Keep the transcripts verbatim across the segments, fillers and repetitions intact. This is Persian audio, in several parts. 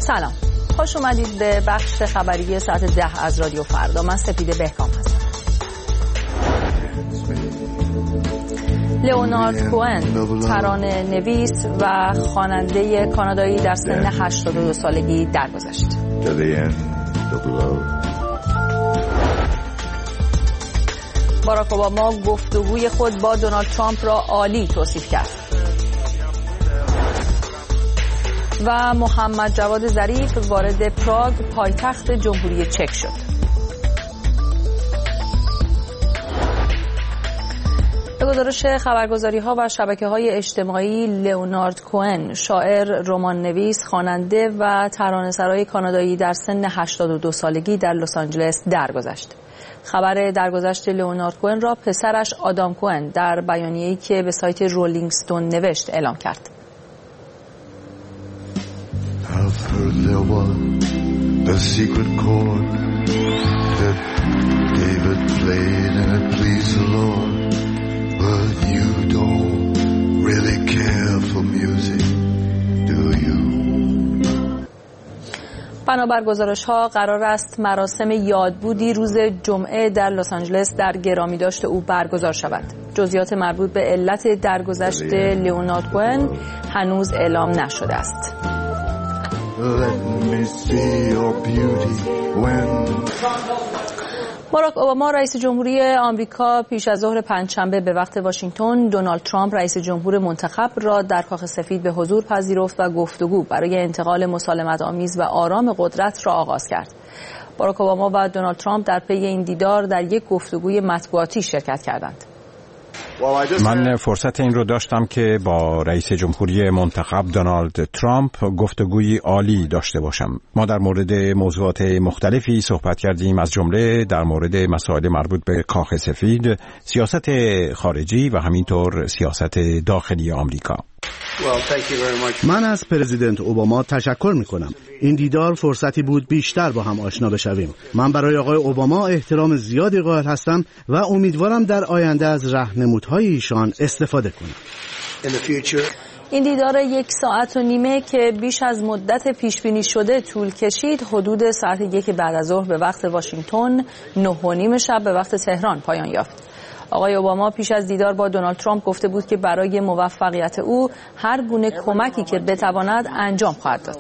سلام، خوش اومدید به بخش خبری ساعت ده از رادیو فردا. من سپیده بهکام هستم. لئونارد کوئن، ترانه نویس و خواننده کانادایی در سن هشتاد و دو سالگی درگذشت. باراک اوباما گفتگوی خود با دونالد ترامپ را عالی توصیف کرد. و محمد جواد ظریف وارد پراگ پایتخت جمهوری چک شد. به گزارش خبرگزاری‌ها و شبکه‌های اجتماعی، لئونارد کوئن، شاعر، رمان‌نویس، خواننده و ترانه‌سرای کانادایی در سن هشتاد و دو سالگی در لس آنجلس درگذشت. خبر درگذشت لئونارد کوئن را پسرش آدام کوئن در بیانیه‌ای که به سایت رولینگ استون نوشت اعلام کرد. I've heard there was a secret chord that David played and it pleased the Lord, but you don't really care for music, do you? بنابر گزارش‌ها قرار است مراسم یادبودی روز جمعه در لس آنجلس در گرامیداشت او برگزار شود. جزئیات مربوط به علت درگذشت لئونارد کوئن هنوز اعلام نشده است. باراک اوباما رئیس جمهوری آمریکا پیش از ظهر پنجشنبه به وقت واشنگتن دونالد ترامپ رئیس جمهور منتخب را در کاخ سفید به حضور پذیرفت و گفتگو برای انتقال مسالمت آمیز و آرام قدرت را آغاز کرد. باراک اوباما و دونالد ترامپ در پی این دیدار در یک گفتگوی مطبوعاتی شرکت کردند. من فرصت این رو داشتم که با رئیس جمهوری منتخب دونالد ترامپ گفتگوی عالی داشته باشم. ما در مورد موضوعات مختلفی صحبت کردیم، از جمله در مورد مسائل مربوط به کاخ سفید، سیاست خارجی و همینطور سیاست داخلی آمریکا. من از پرزیدنت اوباما تشکر میکنم. این دیدار فرصتی بود بیشتر با هم آشنا بشویم. من برای آقای اوباما احترام زیادی قائل هستم و امیدوارم در آینده از راهنمودهای ایشان استفاده کنم. این دیدار یک ساعت و نیمه که بیش از مدت پیش بینی شده طول کشید، حدود ساعت یک بعد از ظهر به وقت واشنگتن، نه و نیم شب به وقت تهران پایان یافت. آقای اوباما پیش از دیدار با دونالد ترامپ گفته بود که برای موفقیت او هر گونه کمکی که بتواند انجام خواهد داد.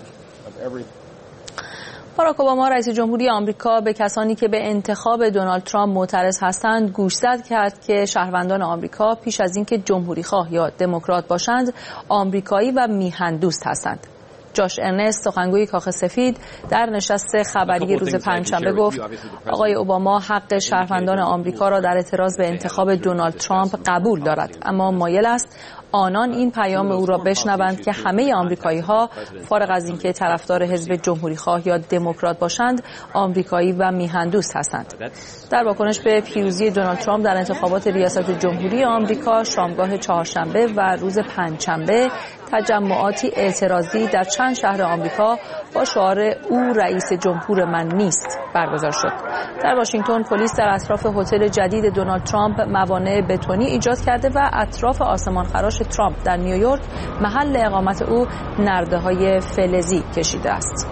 باراک اوباما رئیس جمهوری آمریکا به کسانی که به انتخاب دونالد ترامپ معترض هستند گوشزد کرد که شهروندان آمریکا پیش از اینکه جمهوری‌خواه یا دموکرات باشند، آمریکایی و میهن دوست هستند. جاش ارنست، سخنگوی کاخ سفید، در نشست خبری روز پنجشنبه گفت آقای اوباما حق شهروندان آمریکا را در اعتراض به انتخاب دونالد ترامپ قبول دارد، اما مایل است آنان این پیام او را بشنوند که همه آمریکایی‌ها فارغ از اینکه طرفدار حزب جمهوری‌خواه یا دموکرات باشند، آمریکایی و میهن دوست هستند. در واکنش به پیروزی دونالد ترامپ در انتخابات ریاست جمهوری آمریکا شامگاه چهارشنبه و روز پنجشنبه تجمعاتی اعتراضی در چند شهر آمریکا با شعار او رئیس جمهور من نیست برگزار شد. در واشنگتن پلیس در اطراف هتل جدید دونالد ترامپ موانع بتونی ایجاد کرده و اطراف آسمانخراش ترامپ در نیویورک، محل اقامت او، نرده‌های فلزی کشیده است.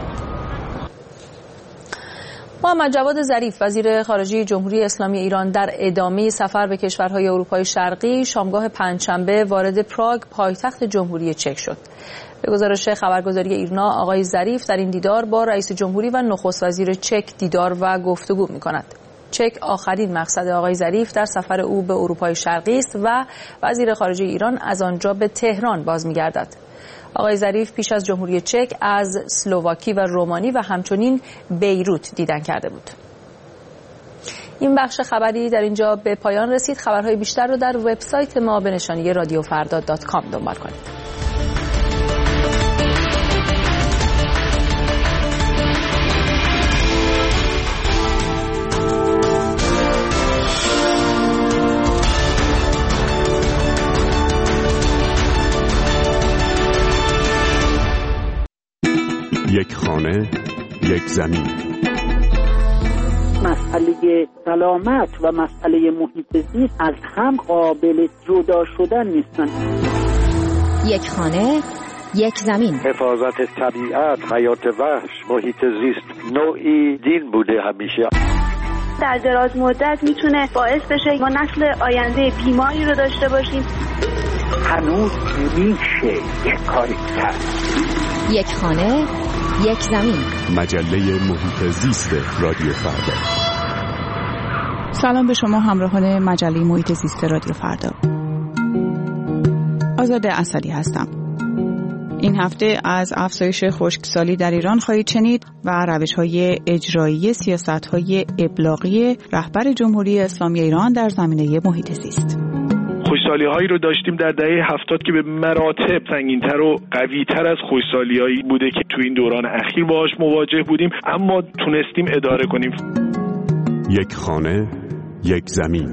محمد جواد ظریف وزیر خارجه جمهوری اسلامی ایران در ادامه سفر به کشورهای اروپای شرقی شامگاه پنجشنبه وارد پراگ پایتخت جمهوری چک شد. به گزارش خبرگزاری ایرنا، آقای ظریف در این دیدار با رئیس جمهوری و نخست وزیر چک دیدار و گفتگو می‌کند. چک آخرین مقصد آقای ظریف در سفر او به اروپای شرقی است و وزیر خارجه ایران از آنجا به تهران باز می‌گردد. آقای ظریف پیش از جمهوری چک از اسلواکی و رومانی و همچنین بیروت دیدن کرده بود. این بخش خبری در اینجا به پایان رسید. خبرهای بیشتر رو در وبسایت ما به نشانی رادیو فردا دات کام دنبال کنید. یک خانه، یک زمین. مسئله سلامت و مسئله محیط زیست از هم قابل جدا شدن نیستن. یک خانه، یک زمین. حفاظت طبیعت، حیات وحش، محیط زیست نوعی دین بوده همیشه. در دراز مدت میتونه باعث بشه ما نسل آینده بیماری رو داشته باشیم. هنوز میشه یک کاری کرد. یک خانه، یک زمین. مجله محیط زیست رادیو فردا. سلام به شما همراهان مجله محیط زیست رادیو فردا. آزاده اسدی هستم. این هفته از افزایش خشکسالی در ایران خواهید شنید و روش‌های اجرایی سیاست‌های ابلاغی رهبر جمهوری اسلامی ایران در زمینه محیط زیست. خوشسالی‌هایی رو داشتیم در دهه هفتاد که به مراتب سنگین‌تر و قوی‌تر از خوشسالی‌هایی بوده که تو این دوران اخیر باهاش مواجه بودیم، اما تونستیم اداره کنیم. یک خانه، یک زمین.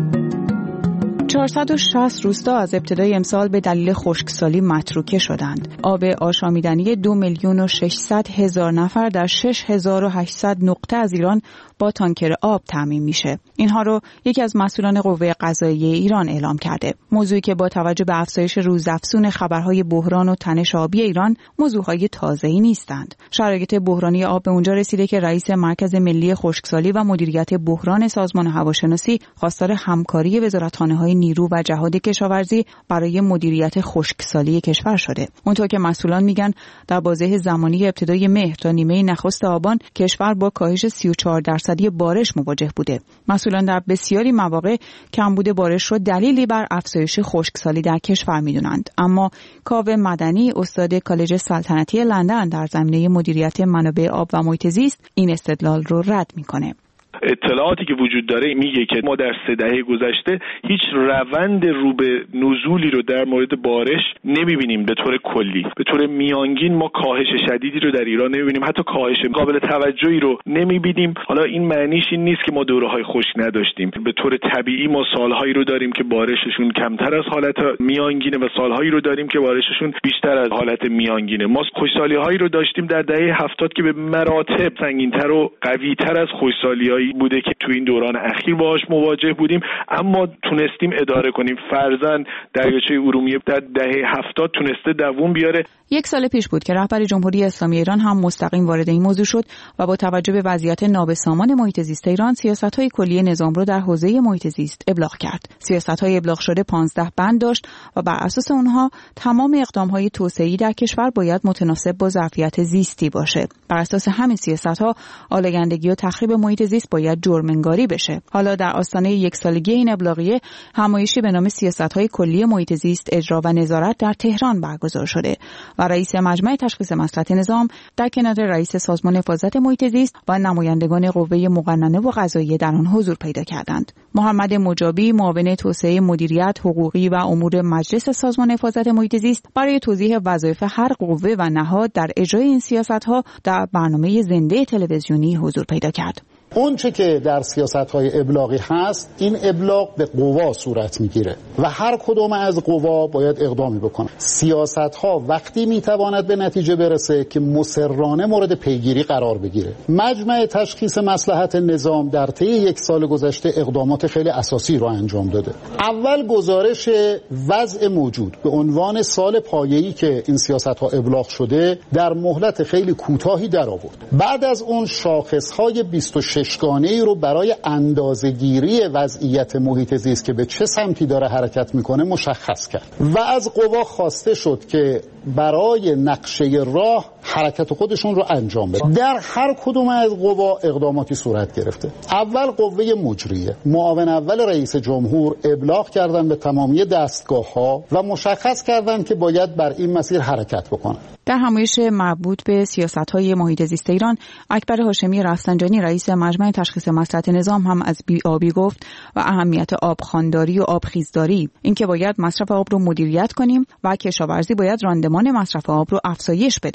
چهارصد و شصت روستا از ابتدای امسال به دلیل خشکسالی متروکه شدند. آب آشامیدنی دو میلیون و ششصد هزار نفر در شش هزار و هشتصد نقطه از ایران با تانکر آب تامین میشه. اینها رو یکی از مسئولان قوه قضاییه ایران اعلام کرده. موضوعی که با توجه به افزایش روزافزون خبرهای بحران و تنش آبی ایران موضوعهای تازه‌ای نیستند. شرایط بحرانی آب به اونجا رسیده که رئیس مرکز ملی خشکسالی و مدیریت بحران سازمان هواشناسی خواستار همکاری وزارتخانه‌های نیرو و جهاد کشاورزی برای مدیریت خشکسالی کشور شده. اونطور که مسئولان میگن در بازه زمانی ابتدای مهر تا نیمه نخست آبان کشور با کاهش سی و چهار درصدی بارش مواجه بوده. مسئولان در بسیاری مواقع کمبود بارش رو دلیلی بر افزایش خشکسالی در کشور میدونند. اما کاوه مدنی استاد کالج سلطنتی لندن در زمینه مدیریت منابع آب و محیط زیست این استدلال رو رد میکنه. اطلاعاتی که وجود داره میگه که ما در سه دهه گذشته هیچ روند رو به نزولی رو در مورد بارش نمیبینیم. به طور کلی به طور میانگین ما کاهش شدیدی رو در ایران نمیبینیم، حتی کاهش قابل توجهی رو نمیبینیم. حالا این معنیش این نیست که ما دوره‌های خشک نداشتیم. به طور طبیعی ما سالهایی رو داریم که بارششون کمتر از حالت میانگینه و سالهایی رو داریم که بارششون بیشتر از حالت میانگینه. ما خوشسالی‌هایی رو داشتیم در دهه هفتاد که به مراتب سنگین‌تر و قوی‌تر از خوشسالی‌های بوده که تو این دوران اخیر باهاش مواجه بودیم، اما تونستیم اداره کنیم. فرضاً دریاچه ارومیه در دهه هفتاد تونسته دووم بیاره. یک سال پیش بود که رهبر جمهوری اسلامی ایران هم مستقیم وارد این موضوع شد و با توجه به وضعیت نابسامان محیط زیست ایران سیاست‌های کلی نظام رو در حوزه محیط زیست ابلاغ کرد. سیاست‌های ابلاغ شده پانزده بند داشت و بر اساس اونها تمام اقدام‌های توسعه‌ای در کشور باید متناسب با ظرفیت زیستی باشه. بر اساس همین سیاست‌ها آلودگی و تخریب محیط زیست باید جرم‌انگاری بشه. حالا در آستانه یک سالگی این ابلاغیه همایشی به نام سیاست‌های کلی محیط زیست اجرا و نظارت در تهران برگزار شده و رئیس مجمع تشخیص مصلحت نظام در کنار رئیس سازمان حفاظت محیط زیست و نمایندگان قوه مقننه و قضاییه در آن حضور پیدا کردند. محمد مجابی معاون توسعه مدیریت حقوقی و امور مجلس سازمان حفاظت محیط زیست برای توضیح وظایف هر قوه و نهاد در اجرای این سیاست‌ها در برنامه زنده تلویزیونی حضور پیدا کرد. اون چه که در سیاست‌های ابلاغی هست، این ابلاغ به قوا صورت میگیره و هر کدوم از قوا باید اقدامی بکنه. سیاست‌ها وقتی میتواند به نتیجه برسه که مصرانه مورد پیگیری قرار بگیره. مجمع تشخیص مصلحت نظام در طی یک سال گذشته اقدامات خیلی اساسی رو انجام داده. اول گزارش وضع موجود به عنوان سال پایه‌ای که این سیاست‌ها ابلاغ شده در مهلت خیلی کوتاهی در آورد. بعد از اون شاخص‌های بیست و شش ششگانه‌ای رو برای اندازه‌گیری وضعیت محیط زیست که به چه سمتی داره حرکت میکنه مشخص کرد و از قوا خواسته شد که برای نقشه راه حرکت خودشون رو انجام بده. در هر کدوم از قوا اقداماتی صورت گرفته. اول قوه مجریه، معاون اول رئیس جمهور ابلاغ کردن به تمامی دستگاه‌ها و مشخص کردن که باید بر این مسیر حرکت بکنن. در همایش مربوط به سیاست‌های محیط زیست ایران، اکبر هاشمی رفسنجانی رئیس مجمع تشخیص مصلحت نظام هم از بی‌آبی گفت و اهمیت آبخوانداری و آبخیزداری، اینکه باید مصرف آب رو مدیریت کنیم و کشاورزی باید راندمان مصرف آب رو افزایش بده.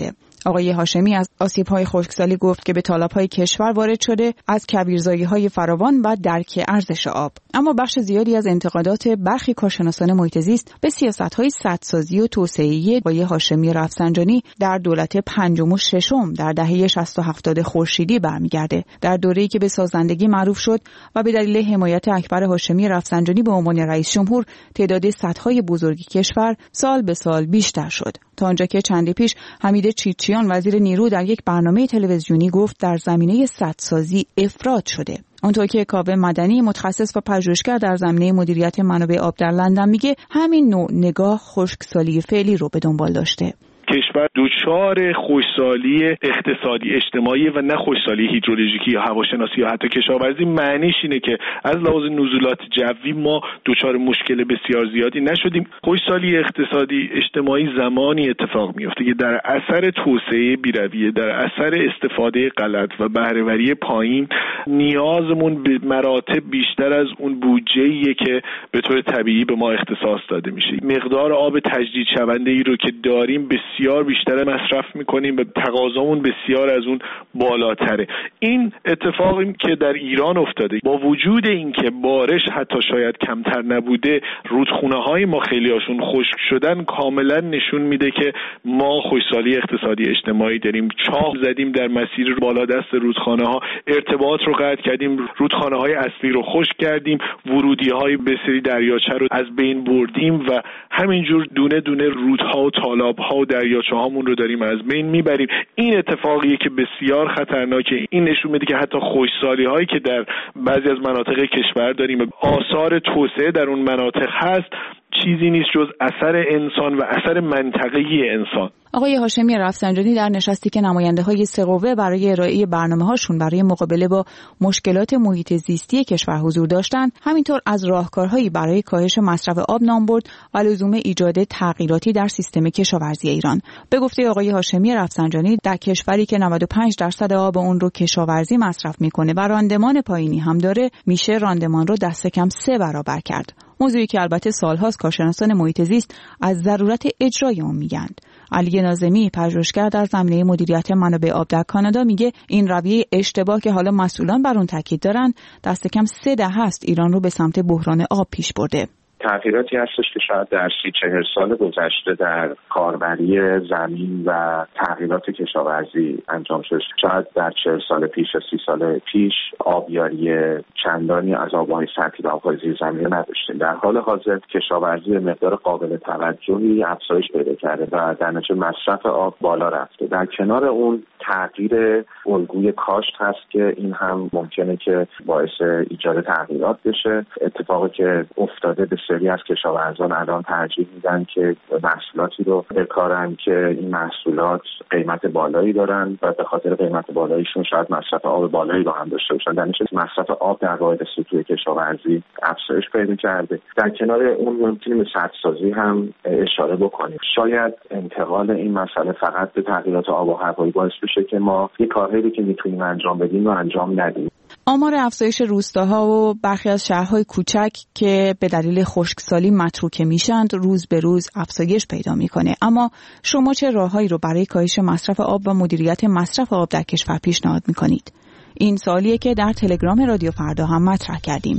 آقای هاشمی از آسیب‌های خشکسالی گفت که به تالاب‌های کشور وارد شده از کبیرزایی‌های فراوان و درک ارزش آب. اما بخش زیادی از انتقادات برخی کارشناسان محیط زیست به سیاست‌های سدسازی و توسعه‌ای آقای هاشمی رفسنجانی در دولت پنجم و ششم در دهه شصت و هفتاد خورشیدی برمیگرده. در دوره‌ای که به سازندگی معروف شد و به دلیل حمایت اکبر هاشمی رفسنجانی به عنوان رئیس جمهور تعداد سدهای بزرگ کشور سال به سال بیشتر شد. تا آنجا که چندی پیش حمید چیچیان وزیر نیرو در یک برنامه تلویزیونی گفت در زمینه سدسازی افراط شده. اونطور که کاوه مدنی متخصص و پژوهشگر در زمینه مدیریت منابع آب در لندن میگه همین نوع نگاه خشکسالی فعلی رو به دنبال داشته. کشور دچار خشکسالی اقتصادی اجتماعی و نه خشکسالی هیدرولوژیکی یا هواشناسی یا حتی کشاورزی. معنیش اینه که از لحاظ نزولات جوی ما دچار مشکل بسیار زیادی نشدیم. خشکسالی اقتصادی اجتماعی زمانی اتفاق میفته که در اثر توسعه بی‌رویه، در اثر استفاده غلط و بهره‌وری پایین نیازمون به مراتب بیشتر از اون بودجه‌ایه که به طور طبیعی به ما اختصاص داده میشه. مقدار آب تجدید شونده‌ای رو که داریم بسیار بیشتر مصرف میکنیم و تقاضامون بسیار از اون بالاتره. این اتفاقی که در ایران افتاده با وجود اینکه بارش حتی شاید کمتر نبوده، رودخونه‌های ما خیلی هاشون خشک شدن، کاملا نشون میده که ما خشکسالی اقتصادی اجتماعی داریم. چاه زدیم در مسیر بالادست رودخانه‌ها، ارتباط رو قطع کردیم، رودخانه‌های اصلی رو خشک کردیم، ورودی‌های به سری دریاچه رو از بین بردیم و همینجور دونه دونه رودها و تالاب‌ها و دریاچه هامون رو داریم از بین میبریم. این اتفاقیه که بسیار خطرناکه. این نشون میده که حتی خشکسالی هایی که در بعضی از مناطق کشور داریم، آثار توسعه در اون مناطق هست، چیزی نیست جز اثر انسان و اثر منطقه‌ای انسان. آقای هاشمی رفسنجانی در نشستی که نماینده‌های سه قوه برای ارائه برنامه‌هاشون برای مقابله با مشکلات محیط زیستی کشور حضور داشتند، همینطور از راهکارهایی برای کاهش مصرف آب نام برد و لزوم ایجاد تغییراتی در سیستم کشاورزی ایران. به گفته آقای هاشمی رفسنجانی، در کشوری که نود و پنج درصد آب اون رو کشاورزی مصرف می‌کنه و راندمان پایینی هم داره، میشه راندمان رو دست کم سه برابر کرد. موضوعی که البته سال‌هاست کارشناسان محیط زیست از ضرورت اجرای اون میگند. علی ناظمی پژوهشگر در زمینه مدیریت منابع آب در کانادا میگه این رویه اشتباه که حالا مسئولان بر اون تاکید دارن دست کم سه دهه است ایران رو به سمت بحران آب پیش برده. تغییراتی هستش که شاید در سی چهل سال گذشته در کاربری زمین و تغییرات کشاورزی انجام شد. شاید در چهل سال پیش و سی سال پیش آبیاری چندانی از آبهای سطحی و آبهای زیرزمینی نداشتیم. در حال حاضر کشاورزی به مقدار قابل توجهی افزایش پیدا کرده و در نتیجه مصرف آب بالا رفته. در کنار اون تغییر الگوی کاشت هست که این هم ممکنه که باعث ایجاد تغییرات بشه. اتفاقی که افتاده به سری از کشاورزان الان ترجیح میدن که محصولاتی رو بکارن که این محصولات قیمت بالایی دارن و به خاطر قیمت بالاییشون شاید مصرف آب بالایی رو هم داشته باشن. در نتیجه مصرف آب در واحد سطوح کشاورزی افزایش پیدا کرده. در کنار اون ممکنه به سدسازی هم اشاره بکنیم. شاید انتقال این مسئله فقط به تغییرات آب و هوایی باعث بشه که ما یک کارهایی که میتونیم انجام بدیم رو انجام ندیم. آمار افزایش روستاها و برخی از شهرهای کوچک که به دلیل خشکسالی متروکه میشند روز به روز افزایش پیدا میکنه. اما شما چه راههایی رو برای کاهش مصرف آب و مدیریت مصرف آب در کشور پیشنهاد میکنید؟ این سوالیه که در تلگرام رادیو فردا هم مطرح کردیم.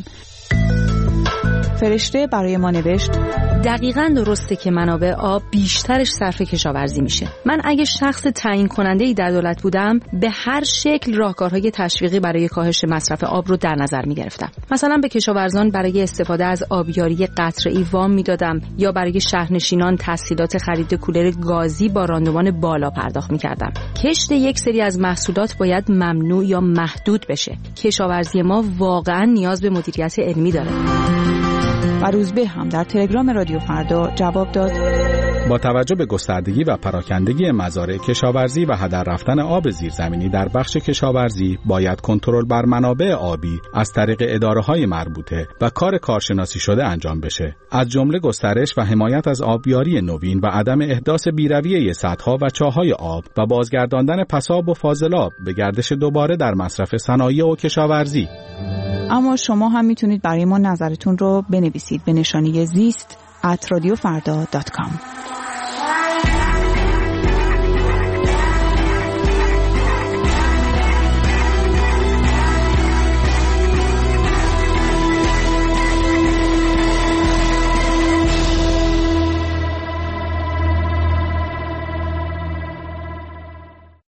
فرشته برای ما نوشت دقیقاً درسته که منابع آب بیشترش صرف کشاورزی میشه. من اگه شخص تعیین کننده‌ای در دولت بودم به هر شکل راهکارهای تشویقی برای کاهش مصرف آب رو در نظر میگرفتم. مثلا به کشاورزان برای استفاده از آبیاری قطره‌ای وام میدادم یا برای شهرنشینان تسهیلات خرید کولر گازی با راندمان بالا پرداخت میکردم. کشت یک سری از محصولات باید ممنوع یا محدود بشه. کشاورزی ما واقعاً نیاز به مدیریت علمی داره. و روزبه هم در تلگرام رادیو فردا جواب داد با توجه به گستردگی و پراکندگی مزارع کشاورزی و هدر رفتن آب زیرزمینی در بخش کشاورزی باید کنترل بر منابع آبی از طریق اداره‌های مربوطه و کار کارشناسی شده انجام بشه، از جمله گسترش و حمایت از آبیاری نوین و عدم احداث بی‌رویه سدها و چاه‌های آب و بازگرداندن پساب و فاضلاب به گردش دوباره در مصرف صنایع و کشاورزی. اما شما هم میتونید برای ما نظرتون رو بنویسید به نشانی زیست ات رادیو فردا دات کام.